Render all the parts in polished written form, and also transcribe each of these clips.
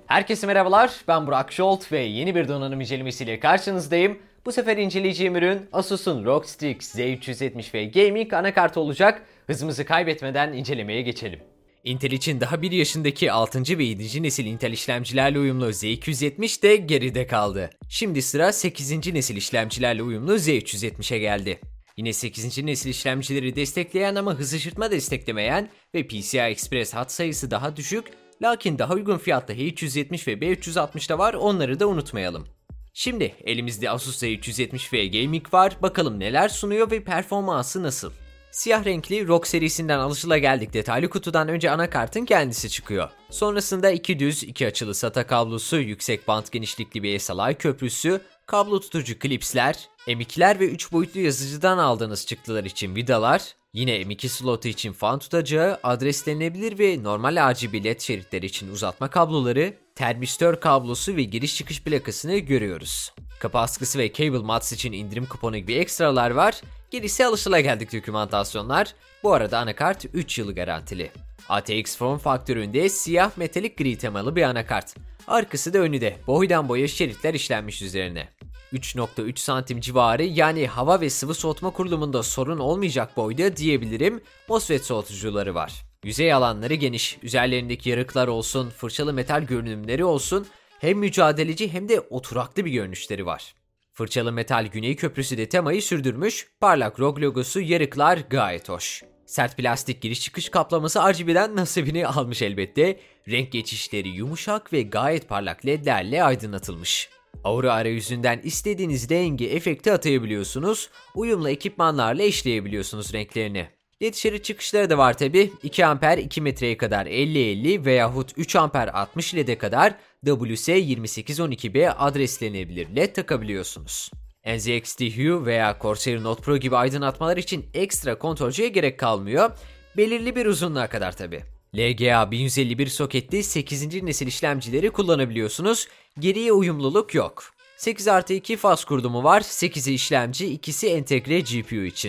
Herkese merhabalar, ben Burak Şolt ve yeni bir donanım incelemesiyle karşınızdayım. Bu sefer inceleyeceğim ürün Asus'un ROG Strix Z370V Gaming anakartı olacak. Hızımızı kaybetmeden incelemeye geçelim. Intel için daha bir yaşındaki 6. ve 7. nesil Intel işlemcilerle uyumlu Z270 de geride kaldı. Şimdi sıra 8. nesil işlemcilerle uyumlu Z370'e geldi. Yine 8. nesil işlemcileri destekleyen ama hız ışırtma desteklemeyen ve PCI Express hat sayısı daha düşük, lakin daha uygun fiyatlı H370 ve B360 da var, onları da unutmayalım. Şimdi elimizde Asus Z370V Gaming var, bakalım neler sunuyor ve performansı nasıl? Siyah renkli ROG serisinden alışılageldik detaylı kutudan önce anakartın kendisi çıkıyor. Sonrasında iki düz, iki açılı SATA kablosu, yüksek bant genişlikli bir SLI köprüsü, kablo tutucu klipsler, M2'ler ve 3 boyutlu yazıcıdan aldığınız çıktılar için vidalar, yine M2 slotu için fan tutacağı, adreslenebilir ve normal RGB LED şeritleri için uzatma kabloları, termistör kablosu ve giriş çıkış plakasını görüyoruz. Kapı askısı ve cable mats için indirim kuponu gibi ekstralar var. Gerisi alışılageldik dokümantasyonlar. Bu arada anakart 3 yılı garantili. ATX form faktöründe siyah metalik gri temalı bir anakart. Arkası da önü de boydan boya şeritler işlenmiş üzerine. 3.3 santim civarı, yani hava ve sıvı soğutma kurulumunda sorun olmayacak boyda diyebilirim. MOSFET soğutucuları var. Yüzey alanları geniş. Üzerlerindeki yarıklar olsun, fırçalı metal görünümleri olsun, hem mücadeleci hem de oturaklı bir görünüşleri var. Fırçalı metal güney köprüsü de temayı sürdürmüş, parlak ROG logosu, yarıklar gayet hoş. Sert plastik giriş çıkış kaplaması RGB'den nasibini almış elbette. Renk geçişleri yumuşak ve gayet parlak ledlerle aydınlatılmış. Aura arayüzünden istediğiniz rengi, efekti atayabiliyorsunuz, uyumlu ekipmanlarla eşleyebiliyorsunuz renklerini. LED şerit çıkışları da var tabi. 2 amper 2 metreye kadar 50-50 veyahut 3 amper 60 LED'e kadar WS2812B adreslenebilir LED takabiliyorsunuz. NZXT Hue veya Corsair Note Pro gibi aydınlatmalar için ekstra kontrolcüye gerek kalmıyor. Belirli bir uzunluğa kadar tabi. LGA 1151 soketli 8. nesil işlemcileri kullanabiliyorsunuz. Geriye uyumluluk yok. 8+2 faz kurulumu var. 8'i işlemci, 2'si entegre GPU için.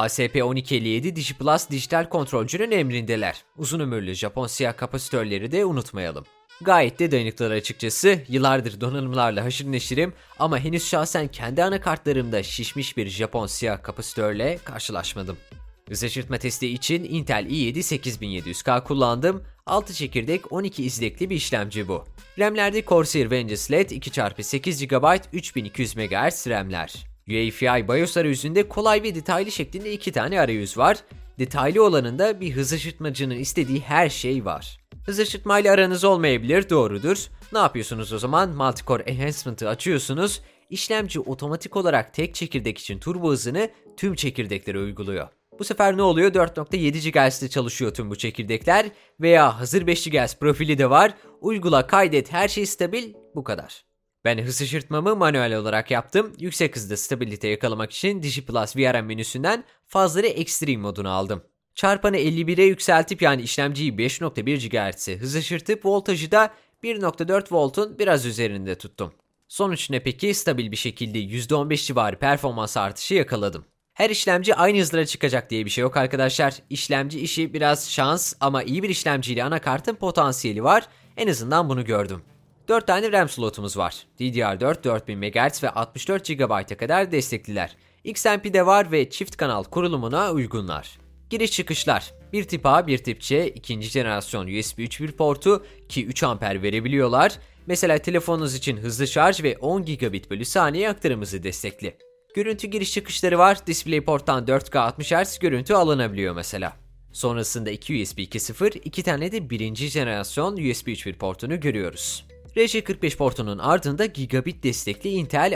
ASP1257 DigiPlus dijital kontrolcünün emrindeler. Uzun ömürlü Japon siyah kapasitörleri de unutmayalım. Gayet de dayanıklılar açıkçası. Yıllardır donanımlarla haşır neşirim ama henüz şahsen kendi anakartlarımda şişmiş bir Japon siyah kapasitörle karşılaşmadım. Hız ışırtma testi için Intel i7 8700K kullandım. 6 çekirdek 12 izlekli bir işlemci bu. RAM'lerde Corsair Vengeance LED 2x8 GB 3200 MHz RAM'ler. UEFI BIOS arayüzünde kolay ve detaylı şeklinde 2 tane arayüz var. Detaylı olanında bir hız ışırtmacının istediği her şey var. Hız ışırtmayla aranız olmayabilir, doğrudur. Ne yapıyorsunuz o zaman? Multicore Enhancement'ı açıyorsunuz. İşlemci otomatik olarak tek çekirdek için turbo hızını tüm çekirdeklere uyguluyor. Bu sefer ne oluyor? 4.7 GHz'de çalışıyor tüm bu çekirdekler veya hazır 5 GHz profili de var. Uygula, kaydet, her şey stabil, bu kadar. Ben hız ışırtmamı manuel olarak yaptım. Yüksek hızda stabilite yakalamak için DigiPlus VRM menüsünden fazları Extreme modunu aldım. Çarpanı 51'e yükseltip, yani işlemciyi 5.1 GHz'e hız ışırtıp voltajı da 1.4 voltun biraz üzerinde tuttum. Sonuç ne peki? Stabil bir şekilde %15 civarı performans artışı yakaladım. Her işlemci aynı hızlara çıkacak diye bir şey yok arkadaşlar. İşlemci işi biraz şans ama iyi bir işlemciyle anakartın potansiyeli var. En azından bunu gördüm. 4 tane RAM slotumuz var. DDR4 4000 MHz ve 64 GB'a kadar destekliler. XMP de var ve çift kanal kurulumuna uygunlar. Giriş çıkışlar. Bir tip A, bir tip C, ikinci jenerasyon USB 3.1 portu ki 3 amper verebiliyorlar. Mesela telefonunuz için hızlı şarj ve 10 gigabit bölü saniye aktarımızı destekli. Görüntü giriş çıkışları var. DisplayPort'tan 4K 60 Hz görüntü alınabiliyor mesela. Sonrasında 2 USB 2.0, 2 tane de birinci jenerasyon USB 3.1 portunu görüyoruz. RJ45 portunun ardında gigabit destekli Intel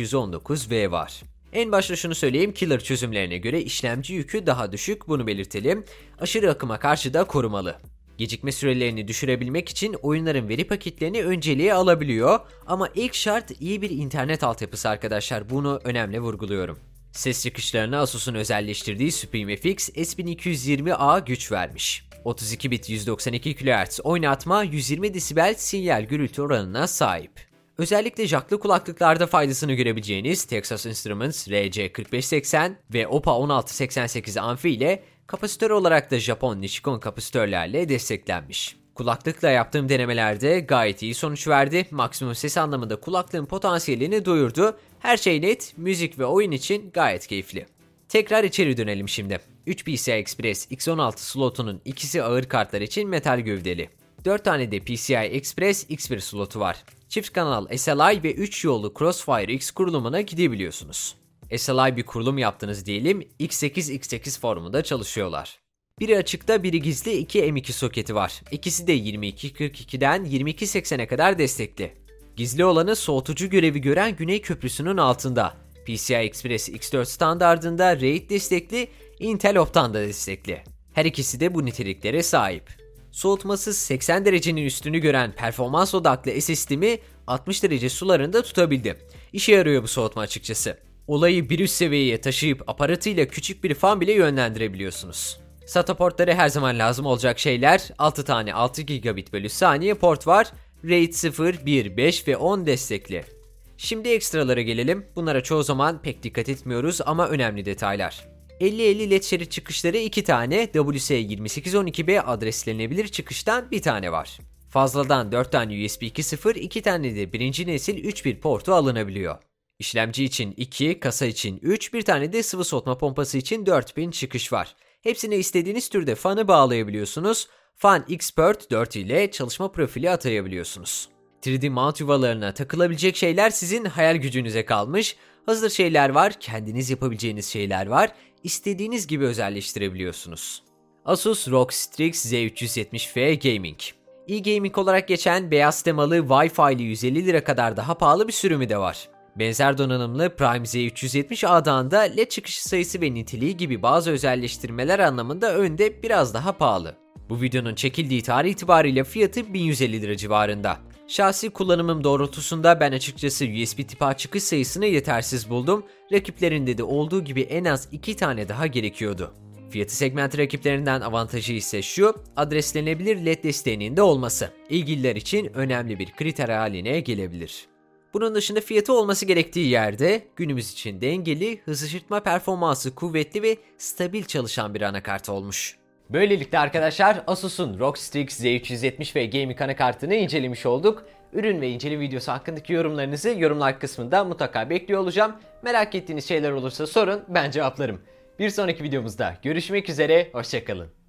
i219V var. En başta şunu söyleyeyim, killer çözümlerine göre işlemci yükü daha düşük, bunu belirtelim. Aşırı akıma karşı da korumalı. Gecikme sürelerini düşürebilmek için oyunların veri paketlerini önceliğe alabiliyor. Ama ilk şart iyi bir internet altyapısı arkadaşlar, bunu önemli vurguluyorum. Ses çıkışlarına Asus'un özelleştirdiği SupremeFX S1220A güç vermiş. 32 bit 192 kHz oynatma, 120 desibel sinyal gürültü oranına sahip. Özellikle jacklı kulaklıklarda faydasını görebileceğiniz Texas Instruments RC4580 ve OPA 1688 amfi ile kapasitör olarak da Japon Nichicon kapasitörlerle desteklenmiş. Kulaklıkla yaptığım denemelerde gayet iyi sonuç verdi. Maksimum ses anlamında kulaklığın potansiyelini duyurdu. Her şey net, müzik ve oyun için gayet keyifli. Tekrar içeri dönelim şimdi. 3 PCI Express X16 slotunun ikisi ağır kartlar için metal gövdeli. 4 tane de PCI Express X1 slotu var. Çift kanal SLI ve 3 yollu Crossfire X kurulumuna gidebiliyorsunuz. SLI bir kurulum yaptınız diyelim, X8-X8 formunda çalışıyorlar. Biri açıkta, biri gizli 2 M2 soketi var. İkisi de 2242'den 2280'e kadar destekli. Gizli olanı soğutucu görevi gören Güney Köprüsü'nün altında. PCI Express X4 standardında RAID destekli, Intel Optane da destekli. Her ikisi de bu niteliklere sahip. Soğutması 80 derecenin üstünü gören performans odaklı SSD'mi 60 derece sularında tutabildi. İşe yarıyor bu soğutma açıkçası. Olayı bir üst seviyeye taşıyıp aparatıyla küçük bir fan bile yönlendirebiliyorsunuz. SATA portları her zaman lazım olacak şeyler. 6 tane 6 gigabit bölü saniye port var. RAID 0, 1, 5 ve 10 destekli. Şimdi ekstralara gelelim. Bunlara çoğu zaman pek dikkat etmiyoruz ama önemli detaylar. 50-50 LED şerit çıkışları 2 tane, WS2812B adreslenebilir çıkıştan 1 tane var. Fazladan 4 tane USB 2.0, 2 tane de birinci nesil 3.1 portu alınabiliyor. İşlemci için 2, kasa için 3, bir tane de sıvı soğutma pompası için 4 pin çıkış var. Hepsine istediğiniz türde fanı bağlayabiliyorsunuz. Fan Xpert 4 ile çalışma profili atayabiliyorsunuz. 3D mount yuvalarına takılabilecek şeyler sizin hayal gücünüze kalmış. Hazır şeyler var, kendiniz yapabileceğiniz şeyler var. İstediğiniz gibi özelleştirebiliyorsunuz. Asus ROG Strix Z370F Gaming. E-Gaming olarak geçen beyaz temalı Wi-Fi'li 150 lira kadar daha pahalı bir sürümü de var. Benzer donanımlı Prime Z370A'dan da LED çıkışı sayısı ve niteliği gibi bazı özelleştirmeler anlamında önde, biraz daha pahalı. Bu videonun çekildiği tarih itibariyle fiyatı 1150 lira civarında. Şahsi kullanımım doğrultusunda ben açıkçası USB tip A çıkış sayısını yetersiz buldum. Rakiplerinde de olduğu gibi en az 2 tane daha gerekiyordu. Fiyatı segment rakiplerinden avantajı ise şu, adreslenebilir LED desteğinin de olması. İlgililer için önemli bir kriter haline gelebilir. Bunun dışında fiyatı olması gerektiği yerde günümüz için dengeli, hız şaşırtma performansı kuvvetli ve stabil çalışan bir anakart olmuş. Böylelikle arkadaşlar Asus'un ROG Strix Z370 ve Gaming anakartını incelemiş olduk. Ürün ve inceleme videosu hakkındaki yorumlarınızı yorumlar kısmında mutlaka bekliyor olacağım. Merak ettiğiniz şeyler olursa sorun, ben cevaplarım. Bir sonraki videomuzda görüşmek üzere, hoşça kalın.